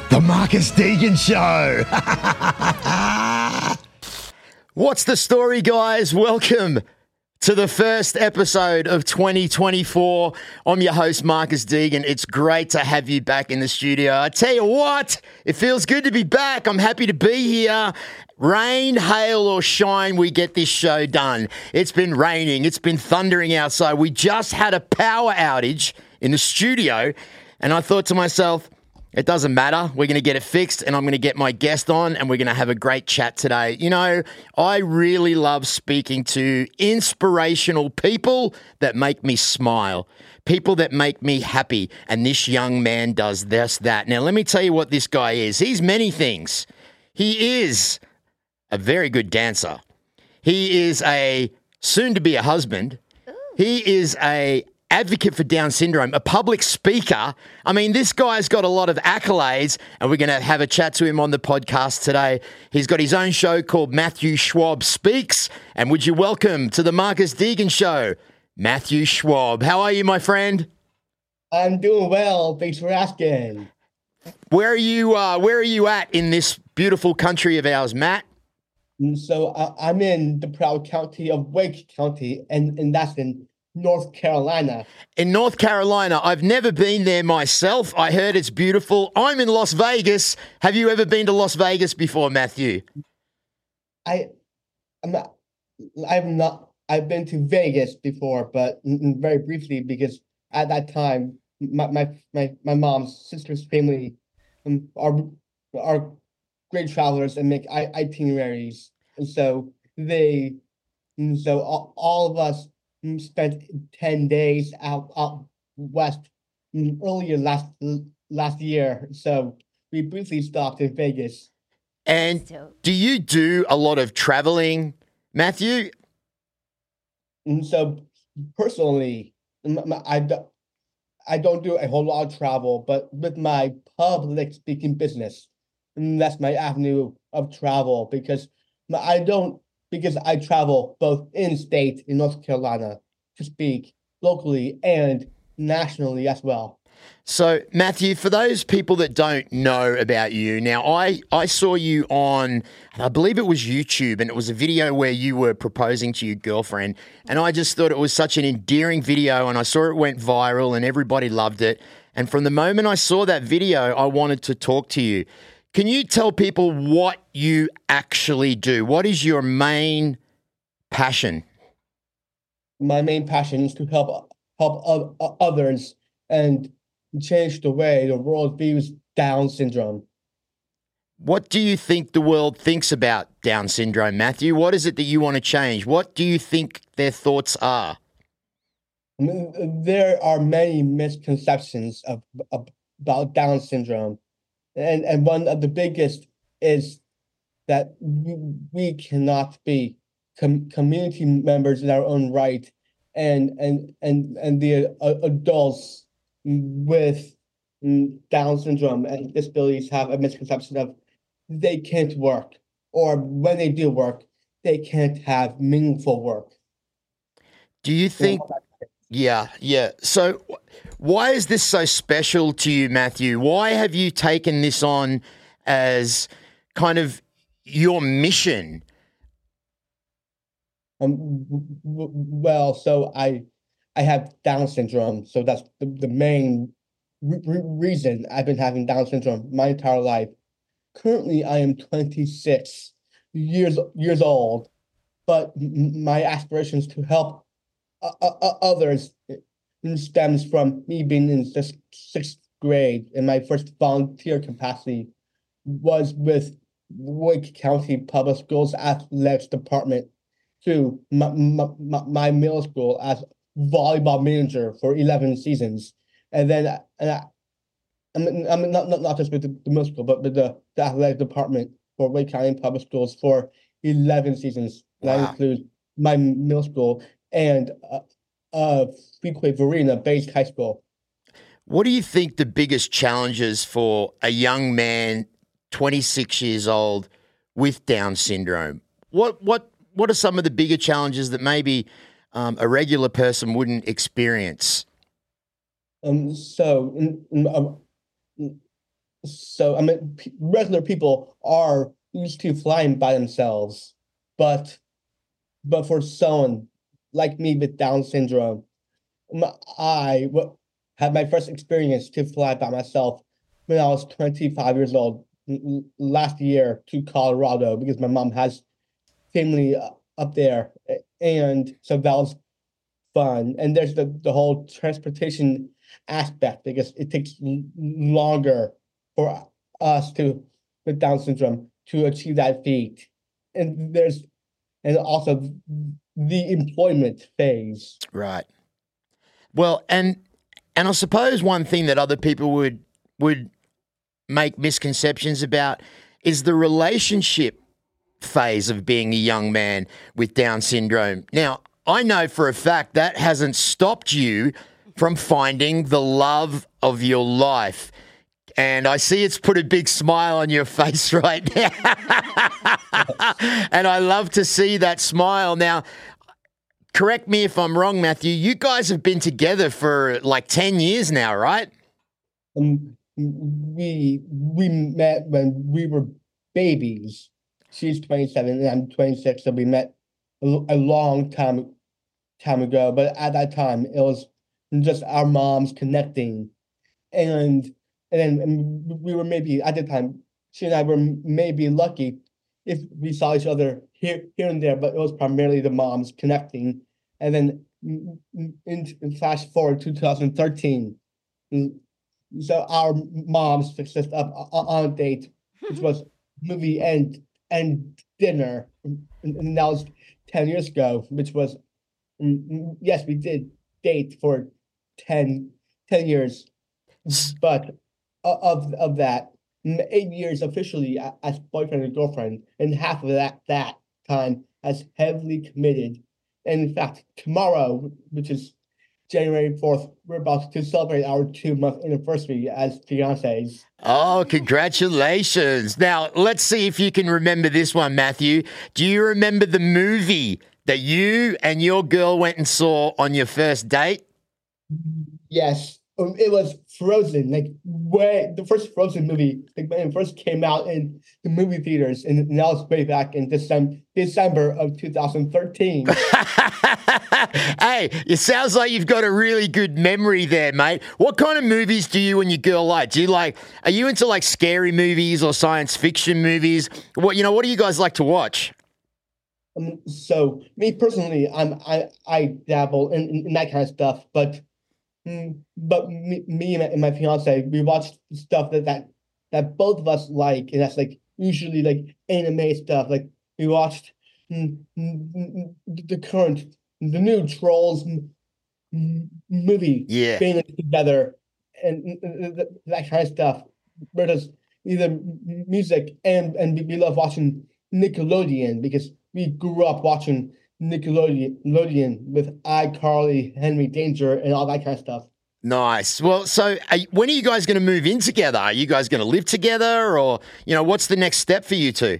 The Marcus Deegan Show. What's the story, guys? Welcome to the first episode of 2024. I'm your host, Marcus Deegan. It's great to have you back in the studio. I tell you what, it feels good to be back. I'm happy to be here. Rain, hail, or shine, we get this show done. It's been raining. It's been thundering outside. We just had a power outage in the studio, and I thought to myself, it doesn't matter. We're going to get it fixed, and I'm going to get my guest on, and we're going to have a great chat today. You know, I really love speaking to inspirational people that make me smile, people that make me happy, and this young man does this, that. Now, let me tell you what this guy is. He's many things. He is a very good dancer. He is a soon-to-be a husband. He is a advocate for Down syndrome, a public speaker. I mean, this guy's got a lot of accolades, and we're going to have a chat to him on the podcast today. He's got his own show called Matthew Schwab Speaks, and would you welcome to the Marcus Deegan Show, Matthew Schwab. How are you, my friend? I'm doing well. Thanks for asking. Where are you at in this beautiful country of ours, Matt? So I'm in the proud county of Wake County, and that's in North Carolina. In North Carolina. I've never been there myself. I heard it's beautiful. I'm in Las Vegas. Have you ever been to Las Vegas before, Matthew? I've not. I've been to Vegas before, but very briefly, because at that time, my mom's sister's family are great travelers and make itineraries, and so all of us spent 10 days out west earlier last year. So we briefly stopped in Vegas. And do you do a lot of traveling, Matthew? So personally, I don't do a whole lot of travel, but with my public speaking business, that's my avenue of travel, because I travel both in-state in North Carolina to speak locally and nationally as well. So, Matthew, for those people that don't know about you, now I saw you on, I believe it was YouTube, and it was a video where you were proposing to your girlfriend, and I just thought it was such an endearing video, and I saw it went viral and everybody loved it. And from the moment I saw that video, I wanted to talk to you. Can you tell people what you actually do? What is your main passion? My main passion is to help others and change the way the world views Down syndrome. What do you think the world thinks about Down syndrome, Matthew? What is it that you want to change? What do you think their thoughts are? There are many misconceptions about Down syndrome. And one of the biggest is that we cannot be community members in our own right, and the adults with Down syndrome and disabilities have a misconception of they can't work, or when they do work, they can't have meaningful work. Do you think? Yeah. So why is this so special to you, Matthew? Why have you taken this on as kind of your mission? Well, so I have Down syndrome, so that's the main reason I've been having Down syndrome my entire life. Currently, I am 26 years old, but my aspirations to help others stems from me being in the sixth grade, and my first volunteer capacity was with Wake County Public Schools Athletics Department, to my middle school as volleyball manager for 11 seasons, and then I'm not just with the middle school, but with the athletic department for Wake County Public Schools for 11 seasons. Wow. That includes my middle school and Fuquay-Varina-based high school. What do you think the biggest challenges for a young man, 26 years old, with Down syndrome? What are some of the bigger challenges that maybe a regular person wouldn't experience? So I mean, regular people are used to flying by themselves, but for someone like me with Down syndrome, I had my first experience to fly by myself when I was 25 years old last year to Colorado because my mom has family up there, and so that was fun. And there's the whole transportation aspect because it takes longer for us to with Down syndrome to achieve that feat. And there's and also the employment phase. Right. Well, and I suppose one thing that other people would make misconceptions about is the relationship phase of being a young man with Down syndrome. Now, I know for a fact that hasn't stopped you from finding the love of your life. And I see it's put a big smile on your face right now. And I love to see that smile. Now, correct me if I'm wrong, Matthew, you guys have been together for like 10 years now, right? We met when we were babies. She's 27 and I'm 26, so we met a long time ago. But at that time, it was just our moms connecting, and then we were maybe at the time she and I were maybe lucky if we saw each other here and there, but it was primarily the moms connecting. And then in flash forward to 2013, so our moms fixed us up on a date, which was movie and dinner, and that was 10 years ago, which was yes, we did date for 10 years, but of that, 8 years officially as boyfriend and girlfriend, and half of that time as heavily committed. And in fact, tomorrow, which is January 4th, we're about to celebrate our 2-month anniversary as fiancés. Oh, congratulations. Now, let's see if you can remember this one, Matthew. Do you remember the movie that you and your girl went and saw on your first date? Yes. It was Frozen, like the first Frozen movie, like when it first came out in the movie theaters, and that was way back in December of 2013. Hey, it sounds like you've got a really good memory there, mate. What kind of movies do you and your girl like? Are you into like scary movies or science fiction movies? What do you guys like to watch? So me personally, I dabble in that kind of stuff, but me and my fiance, we watched stuff that both of us like, and that's like usually like anime stuff. Like we watched the new Trolls movie, Yeah. Being Together, and that kind of stuff. Where there's either music and we love watching Nickelodeon because we grew up watching Nickelodeon with iCarly, Henry Danger, and all that kind of stuff. Nice. Well, so when are you guys going to move in together? Are you guys going to live together, or what's the next step for you two?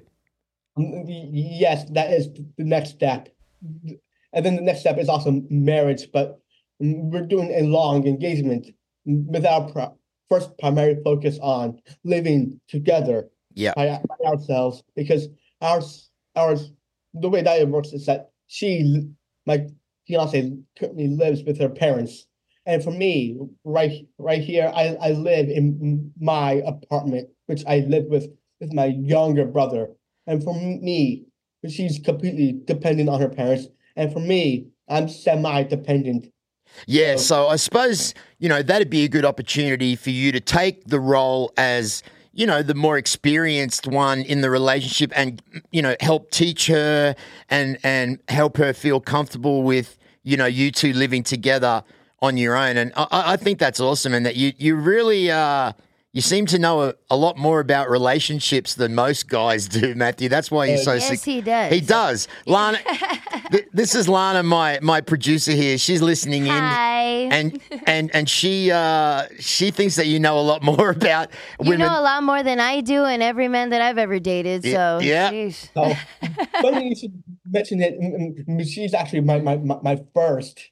Yes, that is the next step, and then the next step is also marriage. But we're doing a long engagement with our first primary focus on living together by ourselves, because ours the way that it works is that my fiance, currently lives with her parents, and for me, right here, I live in my apartment, which I live with my younger brother, and for me, she's completely dependent on her parents, and for me, I'm semi-dependent. Yeah, so I suppose, that'd be a good opportunity for you to take the role as, the more experienced one in the relationship and, help teach her and help her feel comfortable with, you two living together on your own. And I think that's awesome, and that you really you seem to know a lot more about relationships than most guys do, Matthew. That's why you're so Yes, he does. He does. Lana, this is Lana, my producer here. She's listening in. Hi. And she thinks that you know a lot more about women. You know a lot more than I do and every man that I've ever dated. So yeah. Sheesh. So, funny you should mention it. She's actually my first.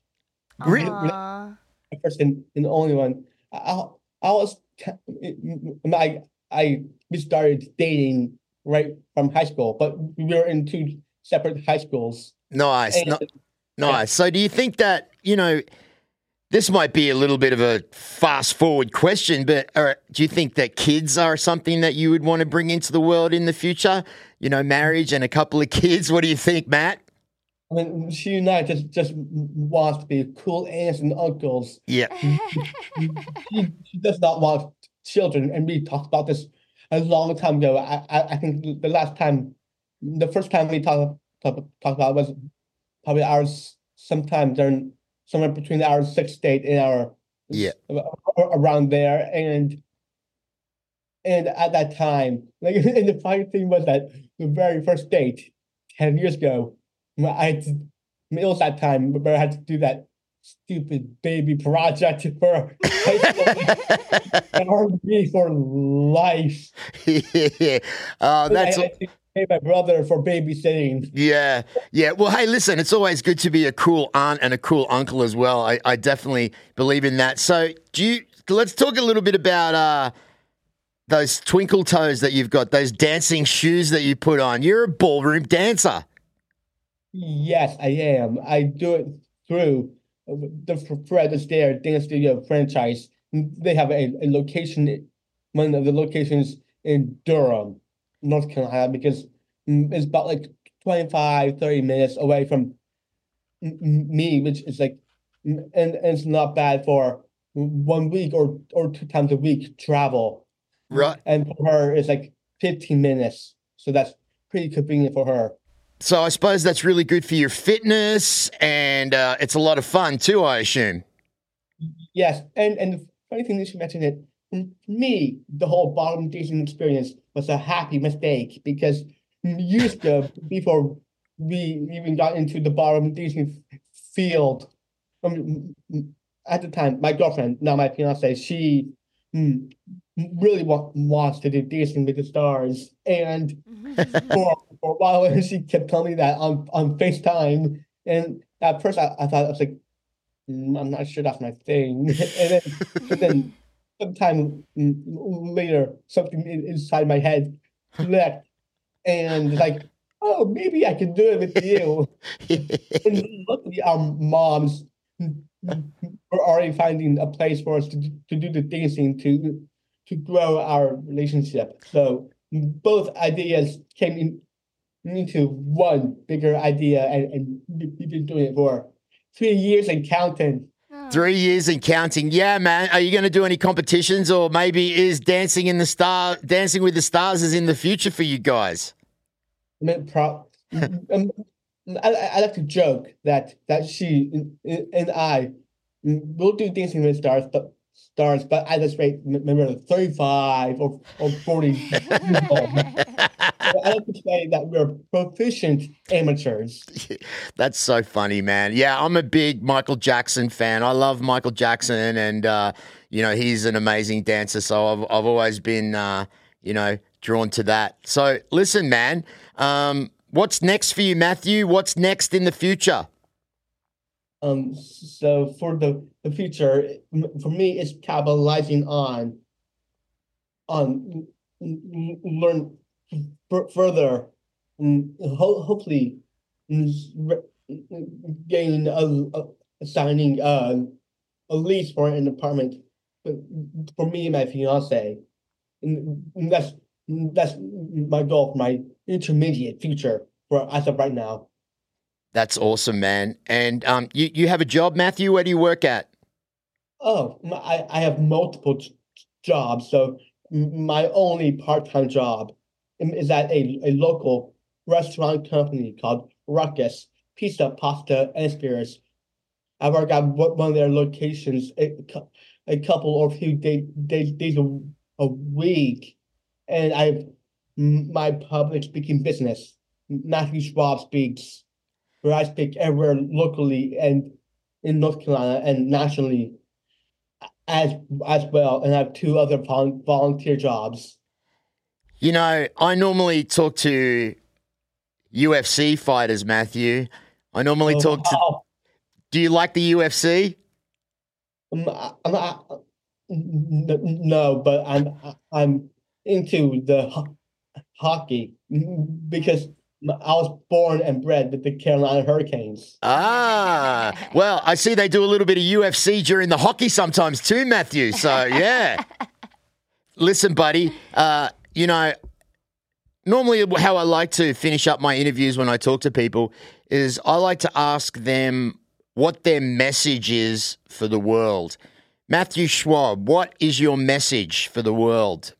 Aw. My first and only one. I was we started dating right from high school, but we were in two separate high schools. Nice. And Nice. So do you think that, this might be a little bit of a fast forward question, but do you think that kids are something that you would want to bring into the world in the future? Marriage and a couple of kids. What do you think, Matt? I mean, she and I just wants to be cool aunts and uncles. Yeah. She does not want children, and we talked about this a long time ago. I think the first time we talked about it was probably ours sometime during somewhere between our sixth date and our around there, and at that time, like, and the funny thing was that the very first date 10 years ago, it was that time where I had to do that stupid baby project for high school me for life. Yeah. That's. I had to pay my brother for babysitting. Yeah. Well, hey, listen, it's always good to be a cool aunt and a cool uncle as well. I definitely believe in that. So, let's talk a little bit about those twinkle toes that you've got, those dancing shoes that you put on. You're a ballroom dancer. Yes, I am. I do it through the Fred Astaire Dance Studio franchise. They have a location, one of the locations in Durham, North Carolina, because it's about like 25, 30 minutes away from me, which is like, and it's not bad for 1 week or 2 times a week travel. Right. And for her, it's like 15 minutes. So that's pretty convenient for her. So I suppose that's really good for your fitness, and it's a lot of fun too, I assume. Yes, and the funny thing is you mentioned it, for me, the whole bottom dancing experience was a happy mistake because years ago, before we even got into the bottom dancing field, at the time, my girlfriend, now my fiance, she really wants to do Dancing with the Stars, and for a while she kept telling me that on FaceTime, and at first I thought, I was like, I'm not sure that's my thing. But then sometime later, something inside my head clicked, and like, oh, maybe I can do it with you. And luckily, our moms were already finding a place for us to do the dancing to grow our relationship. So both ideas came into one bigger idea, and we've been doing it for 3 years and counting. 3 years and counting. Yeah, man. Are you going to do any competitions, or maybe is Dancing with the Stars is in the future for you guys? I mean, I like to joke that she and I will do Dancing with the Stars, but at this rate, maybe 35 or 40 years old. I like to say that we're proficient amateurs. That's so funny, man. Yeah, I'm a big Michael Jackson fan. I love Michael Jackson, and he's an amazing dancer. So I've always been drawn to that. So listen, man. What's next for you, Matthew? What's next in the future? So for the future, for me, it's capitalizing on learn further, hopefully getting signing a lease for an apartment for me and my fiance, and that's my goal for my intermediate future for as of right now. That's awesome, man. And you have a job, Matthew? Where do you work at? Oh, I have multiple jobs. So my only part-time job is at a local restaurant company called Ruckus Pizza, Pasta, and Spirits. I work at one of their locations a couple or few days a week. And I have my public speaking business, Matthew Schwab Speaks, where I speak everywhere locally and in North Carolina and nationally as well. And I have 2 other volunteer jobs. I normally talk to UFC fighters, Matthew. I normally talk to. Do you like the UFC? No, but I'm into the hockey because I was born and bred with the Carolina Hurricanes. Well, I see they do a little bit of UFC during the hockey sometimes too, Matthew. So, yeah. Listen, buddy, normally how I like to finish up my interviews when I talk to people is I like to ask them what their message is for the world. Matthew Schwab, what is your message for the world?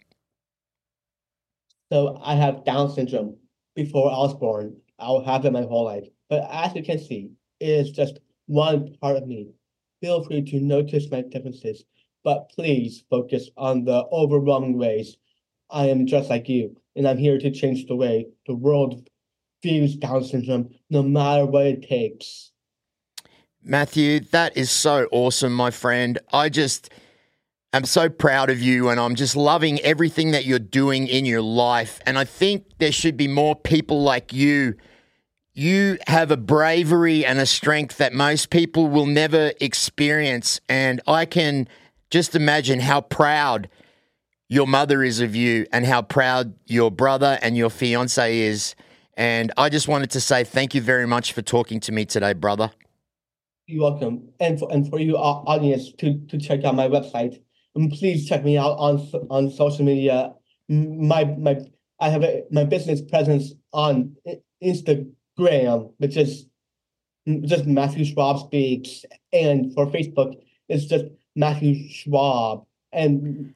So I have Down syndrome. Before I was born, I'll have it my whole life. But as you can see, it is just one part of me. Feel free to notice my differences, but please focus on the overwhelming ways. I am just like you, and I'm here to change the way the world views Down syndrome, no matter what it takes. Matthew, that is so awesome, my friend. I'm so proud of you, and I'm just loving everything that you're doing in your life. And I think there should be more people like you. You have a bravery and a strength that most people will never experience. And I can just imagine how proud your mother is of you and how proud your brother and your fiance is. And I just wanted to say thank you very much for talking to me today, brother. You're welcome. And for you audience to check out my website. And please check me out on social media. I have my business presence on Instagram, which is just Matthew Schwab Speaks, and for Facebook, it's just Matthew Schwab, and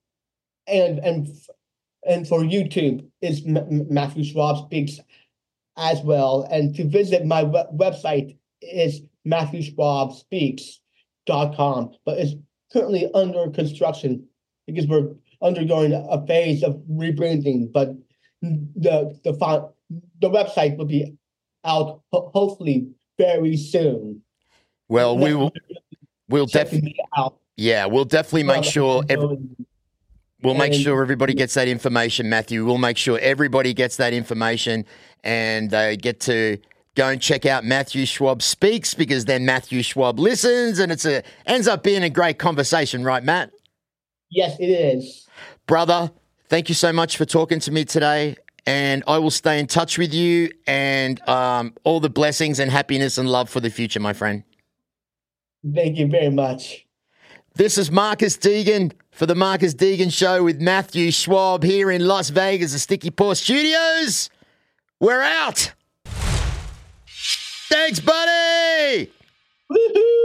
for YouTube, it's Matthew Schwab Speaks as well. And to visit my website is MatthewSchwabSpeaks.com, but it's currently under construction because we're undergoing a phase of rebranding. But the website will be out hopefully very soon. Well, we'll definitely out. Yeah, we'll definitely make sure we'll make sure everybody gets that information, Matthew. We'll make sure everybody gets that information and they get to go and check out Matthew Schwab Speaks, because then Matthew Schwab listens, and ends up being a great conversation, right, Matt? Yes, it is. Brother, thank you so much for talking to me today, and I will stay in touch with you, and all the blessings and happiness and love for the future, my friend. Thank you very much. This is Marcus Deegan for the Marcus Deegan Show with Matthew Schwab here in Las Vegas, the Sticky Paw Studios. We're out. Thanks, buddy. Woohoo!